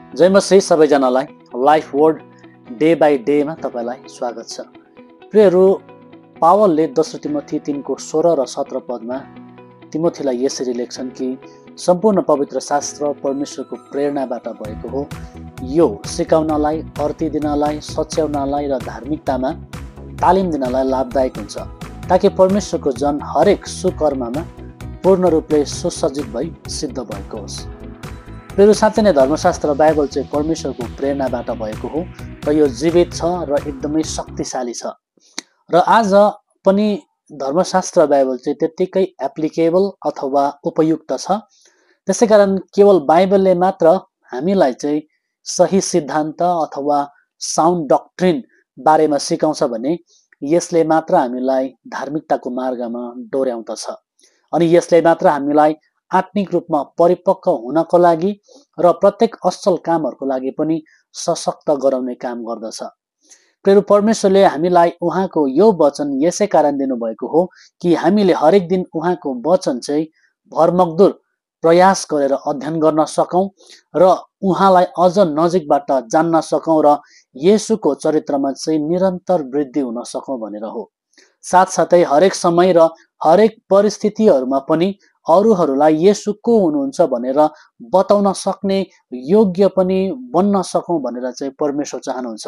जय मसीह सबैजनालाई life word day by डेमा तपाईलाई स्वागत छ। प्रियहरू, पावलले दोस्रो तिमोथी 3को 16 र 17 पदमा तिमोथीलाई यसरी लेख्छन् कि सम्पूर्ण पवित्र शास्त्र परमेश्वरको प्रेरणाबाट भएको हो। यो सिकाउनलाई, अर्ती दिनलाई, सच्याउनलाई र धार्मिकतामा तालिम दिनलाई लाभदायक हुन्छ, ताकि परमेश्वरको जन हरेक सुकर्ममा पूर्ण रूपले सुसज्जित भई सिद्ध भएको होस्। फेरि साँच्चै नै धर्मशास्त्र बाइबल चाहिँ परमेश्वरको प्रेरणाबाट भएको हो र यो जीवित छ र एकदमै शक्तिशाली छ। र आज पनि धर्मशास्त्र बाइबल चाहिँ त्यत्तिकै एप्लिकेबल अथवा उपयुक्त छ। त्यसैकारण केवल बाइबलले मात्र हामीलाई चाहिँ सही सिद्धान्त अथवा साउन्ड डक्ट्रिन बारेमा सिकाउँछ भने यसले मात्र हामीलाई धार्मिकताको मार्गमा डोर्याउँदछ अनि यसले मात्र हामीलाई आत्मिक रूपमा परिपक्व हुनको लागि र प्रत्येक असल कामहरूको लागि पनि सशक्त गराउने काम गर्दछ। फेरि परमेश्वरले हामीलाई उहाँको यो वचन यसै कारण दिनुभएको हो कि हामीले हरेक दिन उहाँको वचन चाहिँ भरमग्दुर प्रयास गरेर अध्ययन गर्न सकौं र उहाँलाई अझ नजिकबाट जान्न सकौं र येशूको चरित्रमा चाहिँ निरन्तर वृद्धि हुन सकौं भनेर हो। साथसाथै हरेक समय र हरेक परिस्थितिहरूमा पनि अरूहरूलाई येशू को हुनुहुन्छ भनेर बताउन सक्ने योग्य पनि बन्न सकौं भनेर चाहिँ परमेश्वर चाहनुहुन्छ।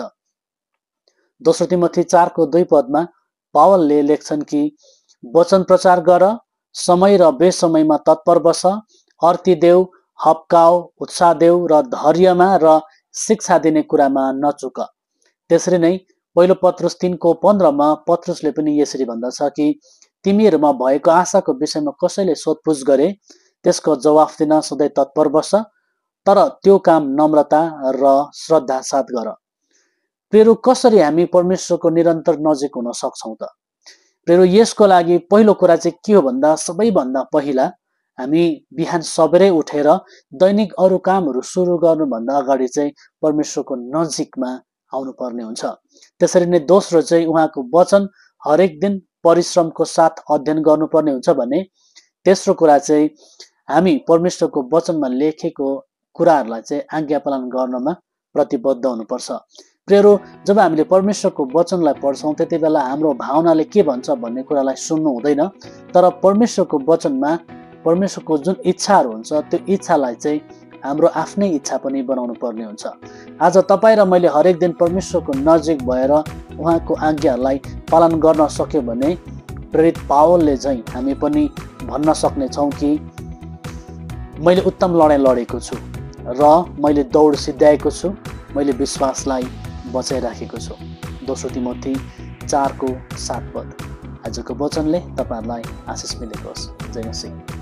दोस्रो तिमोथी 4को 2 पदमा पावलले लेख्छन् कि वचन प्रचार गर, समय र बेसमयमा तत्पर बस, अर्ती देऊ, हप्काऊ, उत्साह देऊ र धैर्यमा र शिक्षा दिने कुरामा नचुक। त्यसरी नै पहिलो पत्रुस 3को 15मा पत्रुसले पनि यसरी भन्दछ कि तिमीहरूमा भएको आशाको विषयमा कसैले सोधपुछ गरे त्यसको जवाफ दिन सधैँ तत्पर बस, तर त्यो काम नम्रता र श्रद्धा साथ गर। फेरि कसरी हामी परमेश्वरको निरन्तर नजिक हुन सक्छौं त? फेरि यसको लागि पहिलो कुरा चाहिँ के हो भन्दा सबैभन्दा पहिला हामी बिहान सबेरै उठेर दैनिक अरू कामहरू सुरु गर्नुभन्दा अगाडि चाहिँ परमेश्वरको नजिकमा आउनुपर्ने हुन्छ। त्यसरी नै दोस्रो चाहिँ उहाँको वचन हरेक दिन परिश्रमको साथ अध्ययन गर्नुपर्ने हुन्छ भने तेस्रो कुरा चाहिँ हामी परमेश्वरको वचनमा लेखेको कुराहरूलाई चाहिँ आज्ञा पालन गर्नमा प्रतिबद्ध हुनुपर्छ। प्रियहरू, जब हामीले परमेश्वरको वचनलाई पढ्छौँ त्यति बेला हाम्रो भावनाले के भन्छ भन्ने कुरालाई सुन्नु हुँदैन, तर परमेश्वरको वचनमा परमेश्वरको जुन इच्छाहरू हुन्छ त्यो इच्छालाई चाहिँ हाम्रो आफ्नै इच्छा पनि बनाउनु पर्ने हुन्छ। आज तपाईँ र मैले हरेक दिन परमेश्वरको नजिक भएर उहाँको आज्ञाहरूलाई पालन गर्न सक्यो भने प्रेरित पावलले चाहिँ हामी पनि भन्न सक्नेछौँ कि मैले उत्तम लडाइँ लडेको छु र मैले दौड सिद्ध्याएको छु, मैले विश्वासलाई बचाइराखेको छु। दोस्रो तिमोथी 4को 7 पद। आजको वचनले तपाईहरुलाई आशिष मिलेको होस्। जय मसीह।